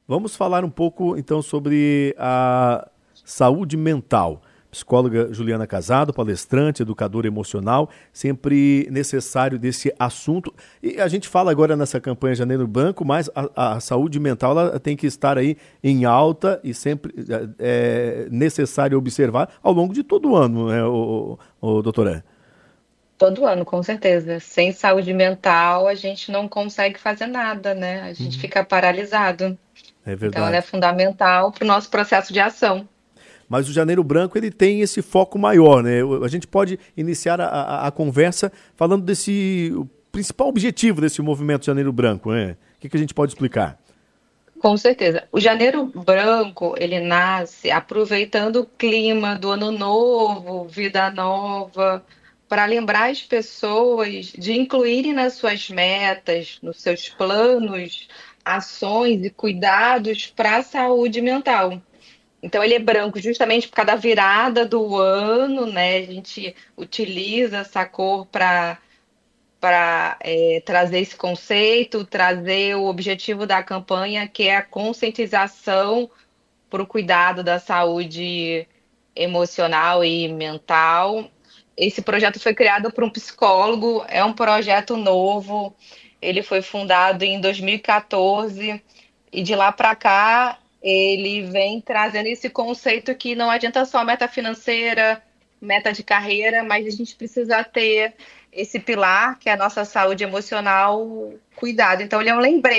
Vamos falar um pouco então sobre a saúde mental. Psicóloga Juliana Casado, palestrante, educadora emocional, sempre necessário desse assunto. E a gente fala agora nessa campanha Janeiro Branco, mas a saúde mental ela tem que estar aí em alta e sempre é necessário observar ao longo de todo o ano, né, o doutora? Todo ano, com certeza. Sem saúde mental, a gente não consegue fazer nada, né? A gente Uhum. fica paralisado. É Então, ela é verdade. fundamental para o nosso processo de ação. Mas o Janeiro Branco ele tem esse foco maior, né? A gente pode iniciar a conversa falando desse o principal objetivo desse movimento Janeiro Branco, né? O que a gente pode explicar? Com certeza. O Janeiro Branco, ele nasce aproveitando o clima do ano novo, vida nova, para lembrar as pessoas de incluírem nas suas metas, nos seus planos, ações e cuidados para a saúde mental. Então ele é branco justamente por causa da virada do ano, né? A gente utiliza essa cor para trazer esse conceito, trazer o objetivo da campanha, que é a conscientização para o cuidado da saúde emocional e mental. Esse projeto foi criado por um psicólogo, é um projeto novo. Ele foi fundado em 2014 e de lá para cá ele vem trazendo esse conceito que não adianta só meta financeira, meta de carreira, mas a gente precisa ter esse pilar que é a nossa saúde emocional cuidado. Então ele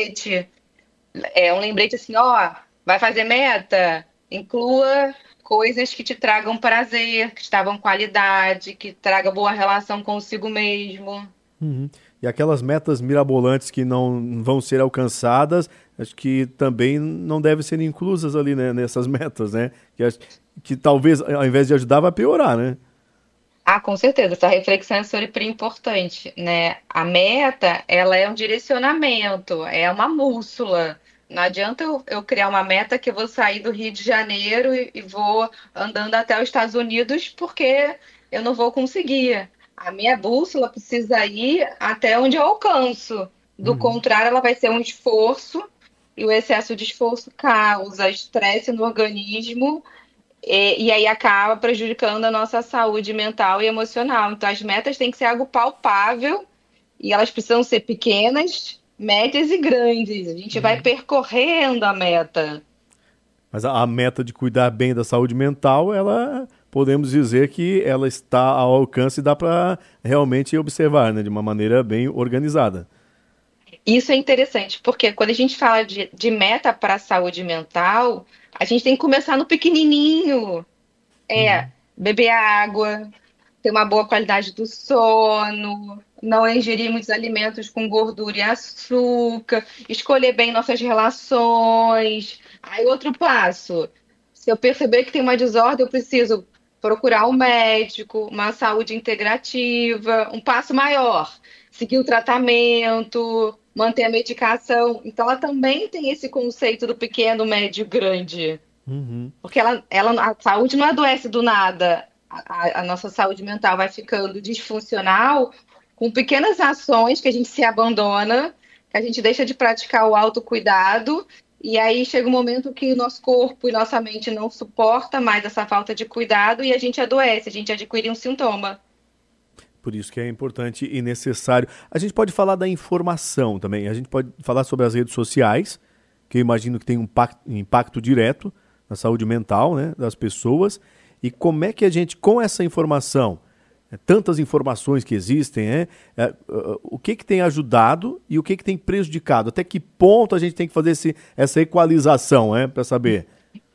é um lembrete assim, ó, vai fazer meta, inclua coisas que te tragam prazer, que te tragam qualidade, que traga boa relação consigo mesmo. Uhum. E aquelas metas mirabolantes que não vão ser alcançadas, acho que também não devem ser inclusas ali, né, nessas metas, né? Que talvez, ao invés de ajudar, vai piorar, né? Ah, com certeza, essa reflexão é super importante, né? A meta, ela é um direcionamento, é uma bússola. Não adianta eu criar uma meta que eu vou sair do Rio de Janeiro e vou andando até os Estados Unidos porque eu não vou conseguir. A minha bússola precisa ir até onde eu alcanço. Do Uhum. contrário, ela vai ser um esforço e o excesso de esforço causa estresse no organismo e aí acaba prejudicando a nossa saúde mental e emocional. Então, as metas têm que ser algo palpável e elas precisam ser pequenas, médias e grandes. A gente vai Uhum. percorrendo a meta. Mas a meta de cuidar bem da saúde mental, ela podemos dizer que ela está ao alcance e dá para realmente observar, né, de uma maneira bem organizada. Isso é interessante, porque quando a gente fala de meta para a saúde mental, a gente tem que começar no pequenininho. É Uhum. beber água, ter uma boa qualidade do sono, não ingerir muitos alimentos com gordura e açúcar, escolher bem nossas relações. Aí, outro passo: se eu perceber que tem uma desordem, eu preciso procurar um médico, uma saúde integrativa, um passo maior, seguir o tratamento, manter a medicação. Então, ela também tem esse conceito do pequeno, médio e grande. Uhum. Porque a saúde não adoece do nada. A nossa saúde mental vai ficando disfuncional com pequenas ações que a gente se abandona, que a gente deixa de praticar o autocuidado, e aí chega um momento que o nosso corpo e nossa mente não suporta mais essa falta de cuidado e a gente adoece, a gente adquire um sintoma. Por isso que é importante e necessário. A gente pode falar da informação também. A gente pode falar sobre as redes sociais, que eu imagino que tem um impacto direto na saúde mental, né, das pessoas. E como é que a gente, com essa informação, tantas informações que existem, o que tem ajudado e o que tem prejudicado? Até que ponto a gente tem que fazer essa equalização, para saber?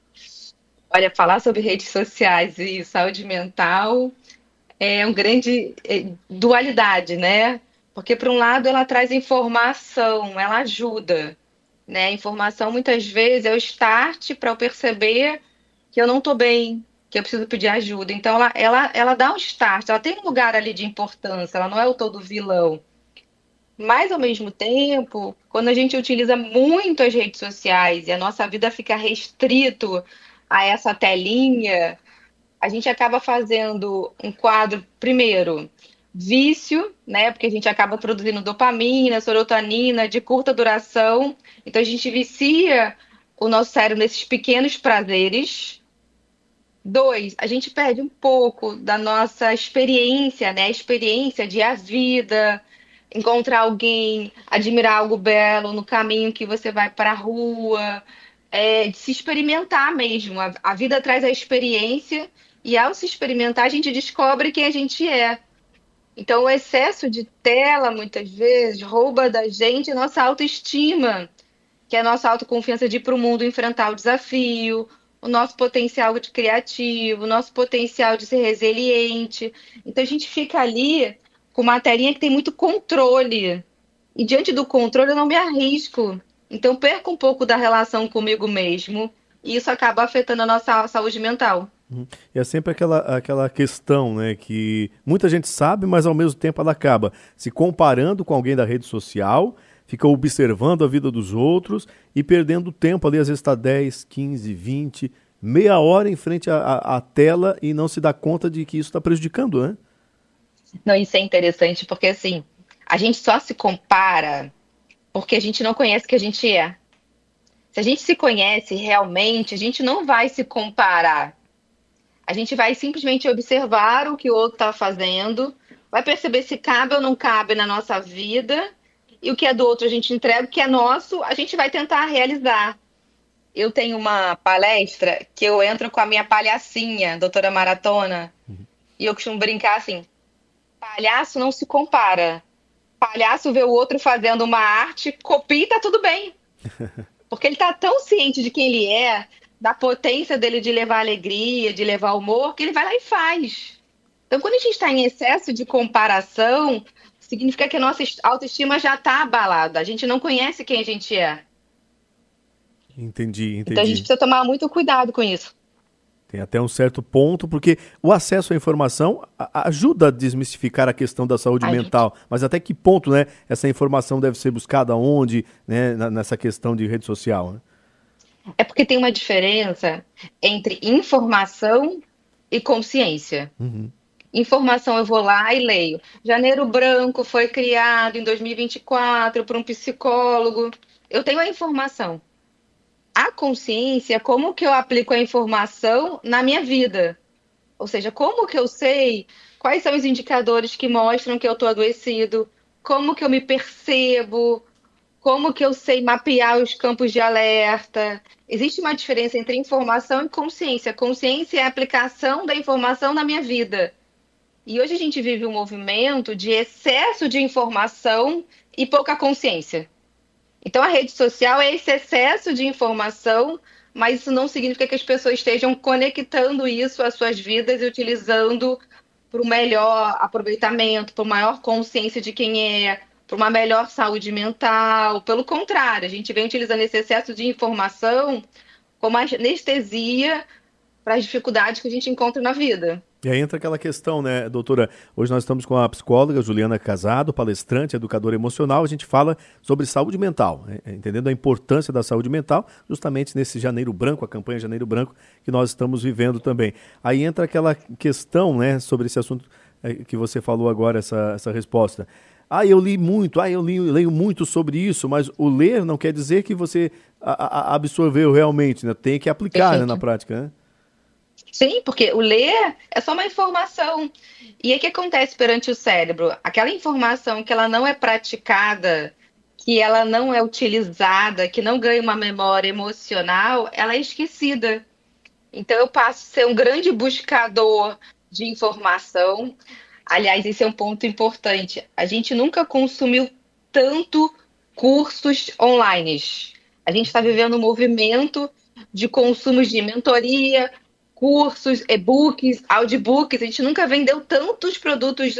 Olha, falar sobre redes sociais e saúde mental é um grande dualidade, né? Porque, por um lado, ela traz informação, ela ajuda, né? A informação, muitas vezes, é o start para eu perceber que eu não estou bem, que eu preciso pedir ajuda. Então, ela dá um start, ela tem um lugar ali de importância, ela não é o todo vilão. Mas, ao mesmo tempo, quando a gente utiliza muito as redes sociais e a nossa vida fica restrito a essa telinha, a gente acaba fazendo um quadro, primeiro, vício, né? Porque a gente acaba produzindo dopamina, serotonina de curta duração. Então a gente vicia o nosso cérebro nesses pequenos prazeres. 2, a gente perde um pouco da nossa experiência, né? A experiência de a vida, encontrar alguém, admirar algo belo no caminho que você vai para a rua, de se experimentar mesmo. A vida traz a experiência e ao se experimentar a gente descobre quem a gente é. Então o excesso de tela muitas vezes rouba da gente a nossa autoestima, que é a nossa autoconfiança de ir para o mundo enfrentar o desafio, o nosso potencial de criativo, o nosso potencial de ser resiliente. Então a gente fica ali com uma telinha que tem muito controle. E diante do controle eu não me arrisco. Então perco um pouco da relação comigo mesmo. E isso acaba afetando a nossa saúde mental. E é sempre aquela questão, né, que muita gente sabe, mas ao mesmo tempo ela acaba se comparando com alguém da rede social, fica observando a vida dos outros e perdendo tempo ali, às vezes está 10, 15, 20, meia hora em frente à tela e não se dá conta de que isso está prejudicando, né? Não, isso é interessante porque assim, a gente só se compara porque a gente não conhece o que a gente é. Se a gente se conhece realmente, a gente não vai se comparar. A gente vai simplesmente observar o que o outro está fazendo, vai perceber se cabe ou não cabe na nossa vida, e o que é do outro a gente entrega, o que é nosso a gente vai tentar realizar. Eu tenho uma palestra que eu entro com a minha palhacinha, doutora Maratona, e eu costumo brincar assim: palhaço não se compara. Palhaço vê o outro fazendo uma arte, copia e tá tudo bem. Porque ele tá tão ciente de quem ele é, da potência dele de levar alegria, de levar humor, que ele vai lá e faz. Então, quando a gente está em excesso de comparação, significa que a nossa autoestima já está abalada. A gente não conhece quem a gente é. Entendi, Então, a gente entendi. precisa tomar muito cuidado com isso. Tem até um certo ponto, porque o acesso à informação ajuda a desmistificar a questão da saúde Ajuda. mental, mas até que ponto, né, essa informação deve ser buscada onde, né, nessa questão de rede social, né? É porque tem uma diferença entre informação e consciência. Uhum. Informação eu vou lá e leio. Janeiro Branco foi criado em 2024 por um psicólogo. Eu tenho a informação. A consciência é como que eu aplico a informação na minha vida. Ou seja, como que eu sei quais são os indicadores que mostram que eu estou adoecido, como que eu me percebo, como que eu sei mapear os campos de alerta. Existe uma diferença entre informação e consciência. Consciência é a aplicação da informação na minha vida. E hoje a gente vive um movimento de excesso de informação e pouca consciência. Então a rede social é esse excesso de informação, mas isso não significa que as pessoas estejam conectando isso às suas vidas e utilizando para o melhor aproveitamento, para uma maior consciência de quem é, para uma melhor saúde mental. Pelo contrário, a gente vem utilizando esse excesso de informação como anestesia para as dificuldades que a gente encontra na vida. E aí entra aquela questão, né, doutora? Hoje nós estamos com a psicóloga Juliana Casado, palestrante, educadora emocional. A gente fala sobre saúde mental, né, entendendo a importância da saúde mental, justamente nesse Janeiro Branco, a campanha Janeiro Branco, que nós estamos vivendo também. Aí entra aquela questão, né, sobre esse assunto que você falou agora, essa resposta. Ah, eu li muito, leio muito sobre isso, mas o ler não quer dizer que você absorveu realmente, né? Tem que aplicar, né, na Perfeito. prática, né? Sim, porque o ler é só uma informação. E aí o que acontece perante o cérebro? Aquela informação que ela não é praticada, que ela não é utilizada, que não ganha uma memória emocional, ela é esquecida. Então eu passo a ser um grande buscador de informação. Aliás, esse é um ponto importante. A gente nunca consumiu tanto cursos online. A gente está vivendo um movimento de consumos de mentoria, cursos, e-books, audiobooks. A gente nunca vendeu tantos produtos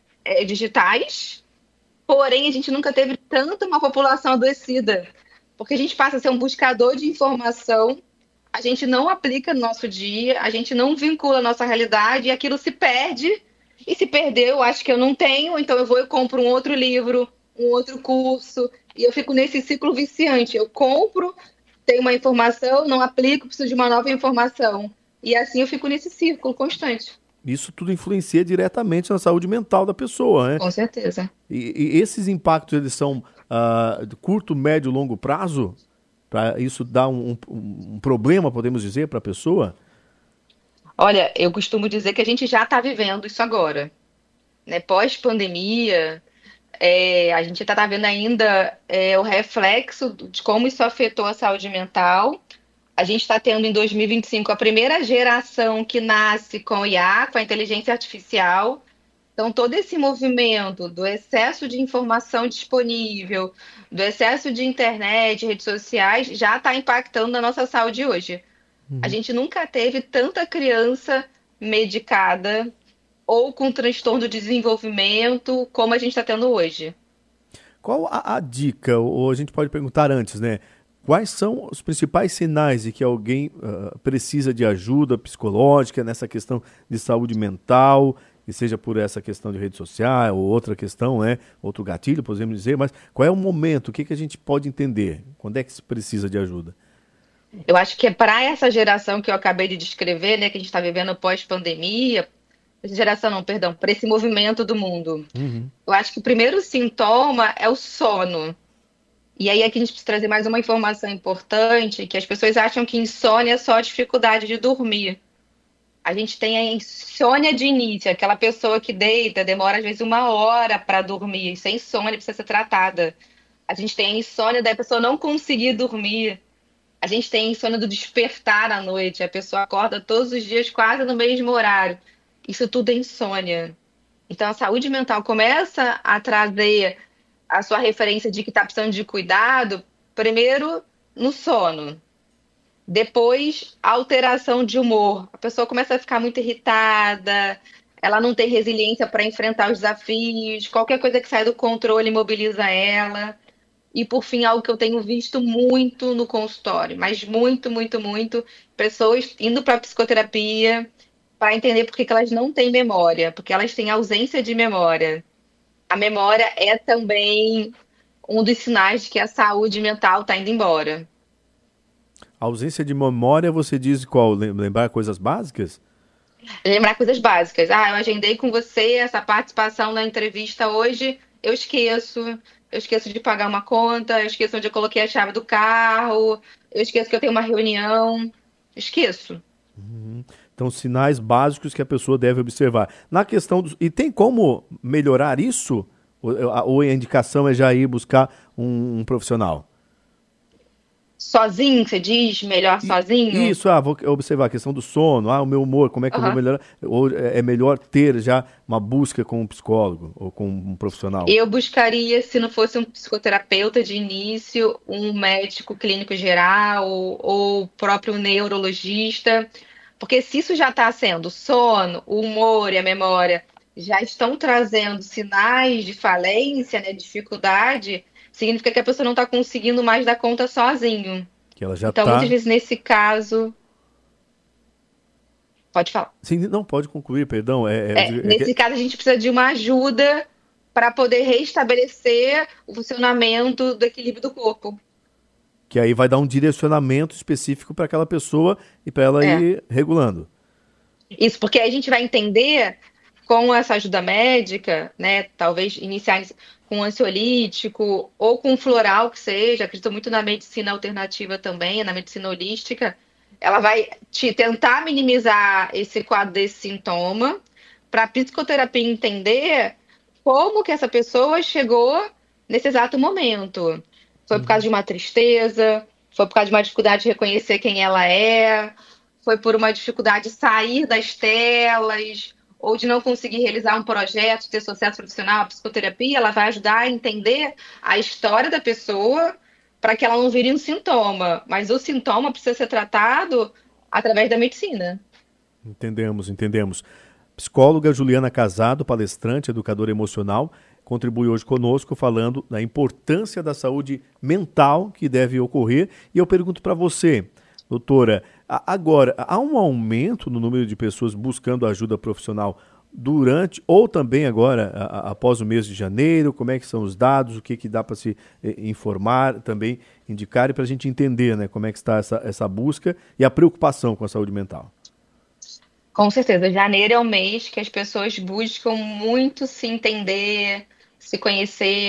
digitais, porém a gente nunca teve tanta uma população adoecida. Porque a gente passa a ser um buscador de informação, a gente não aplica no nosso dia, a gente não vincula a nossa realidade e aquilo se perde. E se perdeu, acho que eu não tenho, então eu vou e compro um outro livro, um outro curso, e eu fico nesse ciclo viciante. Eu compro, tenho uma informação, não aplico, preciso de uma nova informação. E assim eu fico nesse círculo constante. Isso tudo influencia diretamente na saúde mental da pessoa, né? Com certeza. E esses impactos, eles são de curto, médio, longo prazo? para isso dar um problema, podemos dizer, para a pessoa? Olha, eu costumo dizer que a gente já está vivendo isso agora, né? Pós-pandemia, a gente está vendo ainda o reflexo de como isso afetou a saúde mental. A gente está tendo em 2025 a primeira geração que nasce com IA, com a inteligência artificial. Então, todo esse movimento do excesso de informação disponível, do excesso de internet, redes sociais, já está impactando na nossa saúde hoje. A gente nunca teve tanta criança medicada ou com transtorno de desenvolvimento como a gente está tendo hoje. Qual a dica, ou a gente pode perguntar antes, né? Quais são os principais sinais de que alguém precisa de ajuda psicológica nessa questão de saúde mental, que seja por essa questão de rede social ou outra questão, né? Outro gatilho, podemos dizer, mas qual é o momento? O que a gente pode entender? Quando é que se precisa de ajuda? Eu acho que é para essa geração que eu acabei de descrever, né, que a gente está vivendo pós-pandemia, essa geração não, perdão, para esse movimento do mundo. Uhum. Eu acho que o primeiro sintoma é o sono. E aí aqui a gente precisa trazer mais uma informação importante, que as pessoas acham que insônia é só dificuldade de dormir. A gente tem a insônia de início, aquela pessoa que deita, demora às vezes 1 hora para dormir. Isso é insônia, precisa ser tratada. A gente tem a insônia da pessoa não conseguir dormir. A gente tem a insônia do despertar à noite. A pessoa acorda todos os dias quase no mesmo horário. Isso tudo é insônia. Então a saúde mental começa a trazer a sua referência de que está precisando de cuidado, primeiro no sono. Depois, alteração de humor. A pessoa começa a ficar muito irritada, ela não tem resiliência para enfrentar os desafios, qualquer coisa que sai do controle imobiliza ela. E, por fim, algo que eu tenho visto muito no consultório, mas muito, muito, muito, pessoas indo para a psicoterapia para entender por que elas não têm memória, porque elas têm ausência de memória. A memória é também um dos sinais de que a saúde mental está indo embora. A ausência de memória, você diz qual? Lembrar coisas básicas? Lembrar coisas básicas. Ah, eu agendei com você essa participação na entrevista hoje, eu esqueço. Eu esqueço de pagar uma conta, eu esqueço onde eu coloquei a chave do carro, eu esqueço que eu tenho uma reunião. Esqueço. Então, sinais básicos que a pessoa deve observar. Na questão dos... E tem como melhorar isso? Ou a indicação é já ir buscar um profissional? Sozinho, você diz? Melhor sozinho? Isso, vou observar a questão do sono, o meu humor, como é que eu vou Aham. melhorar? Ou é melhor ter já uma busca com um psicólogo ou com um profissional? Eu buscaria, se não fosse um psicoterapeuta de início, um médico clínico geral ou o próprio neurologista, porque se isso já está sendo o sono, o humor e a memória já estão trazendo sinais de falência, né, dificuldade, significa que a pessoa não está conseguindo mais dar conta sozinho. Que ela já Então, muitas está... vezes nesse caso, pode falar. Sim, não pode concluir, perdão. Nesse caso, a gente precisa de uma ajuda para poder restabelecer o funcionamento do equilíbrio do corpo. Que aí vai dar um direcionamento específico para aquela pessoa e para ela É. ir regulando. Isso, porque aí a gente vai entender com essa ajuda médica, né? Talvez iniciar com ansiolítico ou com floral que seja. Acredito muito na medicina alternativa também, na medicina holística. Ela vai te tentar minimizar esse quadro desse sintoma para a psicoterapia entender como que essa pessoa chegou nesse exato momento. Foi por causa de uma tristeza, foi por causa de uma dificuldade de reconhecer quem ela é, foi por uma dificuldade de sair das telas ou de não conseguir realizar um projeto, ter sucesso profissional. A psicoterapia ela vai ajudar a entender a história da pessoa para que ela não vire um sintoma, mas o sintoma precisa ser tratado através da medicina. Entendemos, entendemos. Psicóloga Juliana Casado, palestrante, educadora emocional, contribui hoje conosco falando da importância da saúde mental que deve ocorrer. E eu pergunto para você, doutora, agora, há um aumento no número de pessoas buscando ajuda profissional durante ou também agora, após o mês de janeiro? Como é que são os dados? O que dá para se informar, também indicar e para a gente entender, né, como é que está essa busca e a preocupação com a saúde mental? Com certeza, janeiro é o mês que as pessoas buscam muito se entender, se conhecer.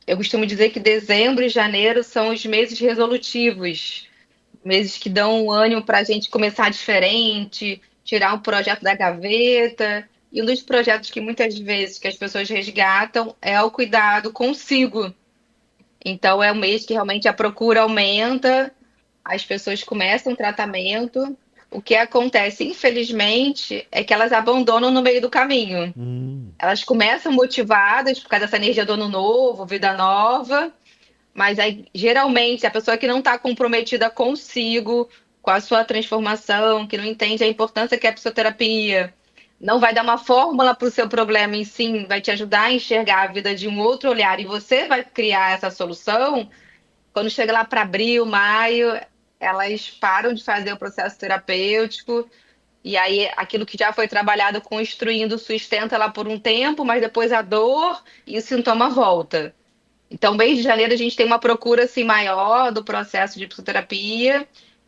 Eu costumo dizer que dezembro e janeiro são os meses resolutivos, meses que dão um ânimo para a gente começar diferente, tirar um projeto da gaveta. E um dos projetos que muitas vezes que as pessoas resgatam é o cuidado consigo. Então é um mês que realmente a procura aumenta, as pessoas começam o tratamento. O que acontece, infelizmente, é que elas abandonam no meio do caminho. Hum, Elas começam motivadas por causa dessa energia do ano novo, vida nova, mas aí, geralmente, a pessoa que não está comprometida consigo, com a sua transformação, que não entende a importância que é a psicoterapia, não vai dar uma fórmula para o seu problema em si, vai te ajudar a enxergar a vida de um outro olhar e você vai criar essa solução. Quando chega lá para abril, maio, elas param de fazer o processo terapêutico e aí aquilo que já foi trabalhado construindo sustenta ela por um tempo, mas depois a dor e o sintoma volta. Então, mês de janeiro a gente tem uma procura assim maior do processo de psicoterapia,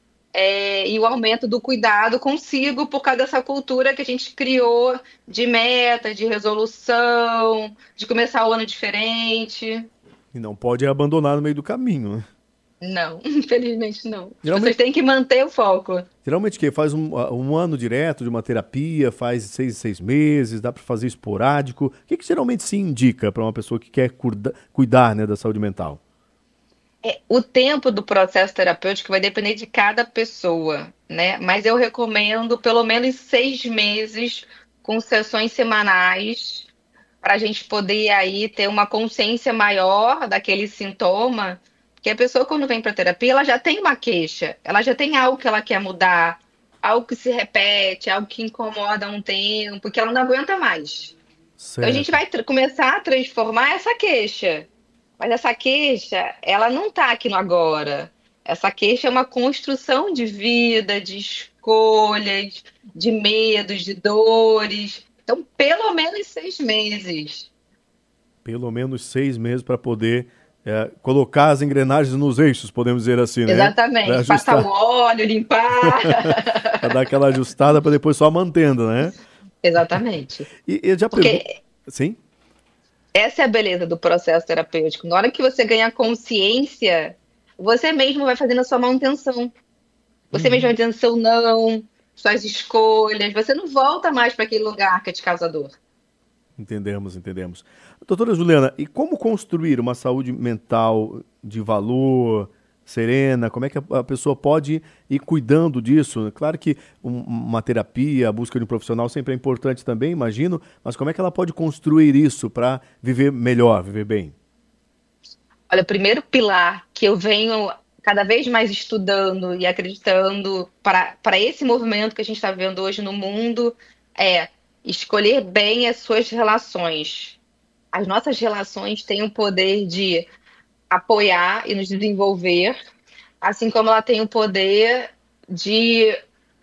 e o aumento do cuidado consigo por causa dessa cultura que a gente criou de meta, de resolução, de começar o ano diferente. e não pode abandonar no meio do caminho, né? Não, infelizmente não. As pessoas Geralmente, têm que manter o foco. geralmente que faz um ano direto de uma terapia, faz 6 em 6 meses, dá para fazer esporádico. O que geralmente se indica para uma pessoa que quer cuidar, né, da saúde mental? O tempo do processo terapêutico vai depender de cada pessoa, né? Mas eu recomendo pelo menos 6 meses com sessões semanais para a gente poder aí ter uma consciência maior daquele sintoma. Porque a pessoa, quando vem para terapia, ela já tem uma queixa, ela já tem algo que ela quer mudar, algo que se repete, algo que incomoda há um tempo, que ela não aguenta mais. Então a gente Certo. vai começar a transformar essa queixa. Mas essa queixa, ela não está aqui no agora. Essa queixa é uma construção de vida, de escolhas, de medos, de dores. Então, pelo menos 6 meses. Pelo menos 6 meses para poder colocar as engrenagens nos eixos, podemos dizer assim, né? Para Exatamente. Passar o ajustar, óleo, limpar. para dar aquela ajustada para depois só mantendo, né? Exatamente. E eu já pergunto. Porque Sim? essa é a beleza do processo terapêutico. Na hora que você ganha consciência, você mesmo vai fazendo a sua manutenção. Você mesmo vai Uhum. dizendo seu não, suas escolhas. Você não volta mais para aquele lugar que te causa dor. Entendemos, entendemos. Doutora Juliana, e como construir uma saúde mental de valor, serena? Como é que a pessoa pode ir cuidando disso? Claro que uma terapia, a busca de um profissional sempre é importante também, imagino, mas como é que ela pode construir isso para viver melhor, viver bem? Olha, o primeiro pilar que eu venho cada vez mais estudando e acreditando para esse movimento que a gente está vendo hoje no mundo é escolher bem as suas relações. As nossas relações têm o poder de apoiar e nos desenvolver, assim como ela tem o poder de,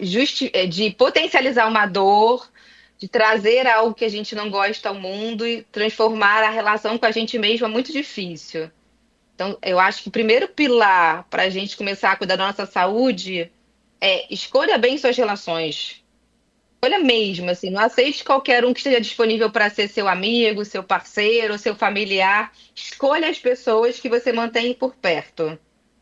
de potencializar uma dor, de trazer algo que a gente não gosta ao mundo e transformar a relação com a gente mesma muito difícil. Então, eu acho que o primeiro pilar para a gente começar a cuidar da nossa saúde é escolha bem suas relações. Escolha mesmo, assim, não aceite qualquer um que esteja disponível para ser seu amigo, seu parceiro, seu familiar. Escolha as pessoas que você mantém por perto.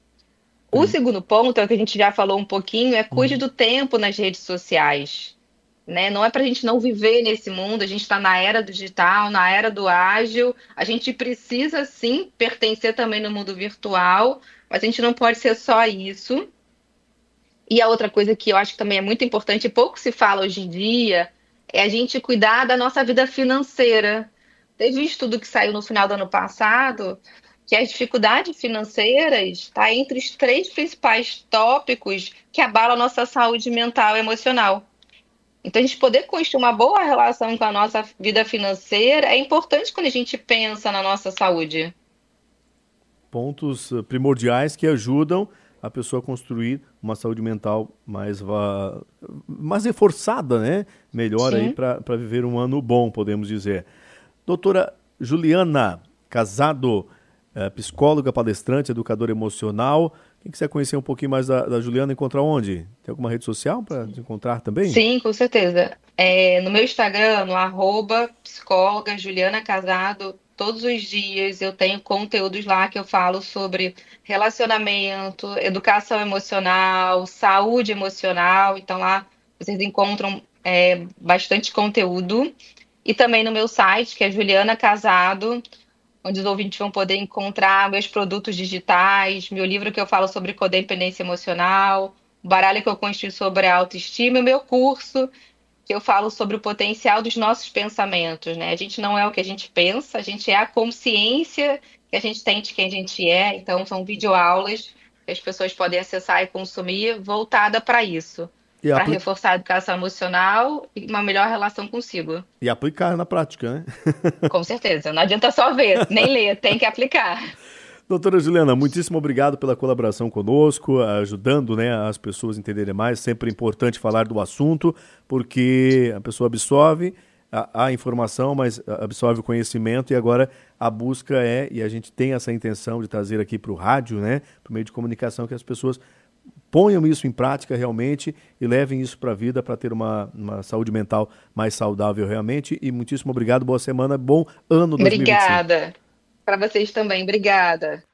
O Prim- segundo ponto, é o que a gente já falou um pouquinho, é cuide Uhum. do tempo nas redes sociais. Né? Não é para a gente não viver nesse mundo, a gente está na era do digital, na era do ágil, a gente precisa sim pertencer também no mundo virtual, mas a gente não pode ser só isso. E a outra coisa que eu acho que também é muito importante, e pouco se fala hoje em dia, é a gente cuidar da nossa vida financeira. Teve um estudo que saiu no final do ano passado que as dificuldades financeiras está entre os três principais tópicos que abalam a nossa saúde mental e emocional. Então, a gente poder construir uma boa relação com a nossa vida financeira é importante quando a gente pensa na nossa saúde. Pontos primordiais que ajudam a pessoa a construir uma saúde mental mais reforçada, né? Melhor aí Sim. para viver um ano bom, podemos dizer. Doutora Juliana Casado, psicóloga, palestrante, educadora emocional. Quem quiser conhecer um pouquinho mais da Juliana, encontra onde? Tem alguma rede social para encontrar também? Sim, com certeza. No meu Instagram, no @psicóloga Juliana Casado, todos os dias. Eu tenho conteúdos lá que eu falo sobre relacionamento, educação emocional, saúde emocional. Então lá vocês encontram bastante conteúdo. E também no meu site, que é Juliana Casado, onde os ouvintes vão poder encontrar meus produtos digitais, meu livro que eu falo sobre codependência emocional, o baralho que eu construí sobre a autoestima e o meu curso que eu falo sobre o potencial dos nossos pensamentos, né? A gente não é o que a gente pensa, a gente é a consciência que a gente tem de quem a gente é. Então, são videoaulas que as pessoas podem acessar e consumir voltada para isso, E, para apli reforçar a educação emocional e uma melhor relação consigo. e aplicar na prática, né? Com certeza, não adianta só ver, nem ler, tem que aplicar. Doutora Juliana, muitíssimo obrigado pela colaboração conosco, ajudando, né, as pessoas a entenderem mais. Sempre é importante falar do assunto, porque a pessoa absorve a informação, mas absorve o conhecimento, e agora a busca e a gente tem essa intenção de trazer aqui para o rádio, né, para o meio de comunicação, que as pessoas ponham isso em prática realmente e levem isso para a vida para ter uma saúde mental mais saudável realmente. E muitíssimo obrigado, boa semana, bom ano 2025. Obrigada. Para vocês também, obrigada.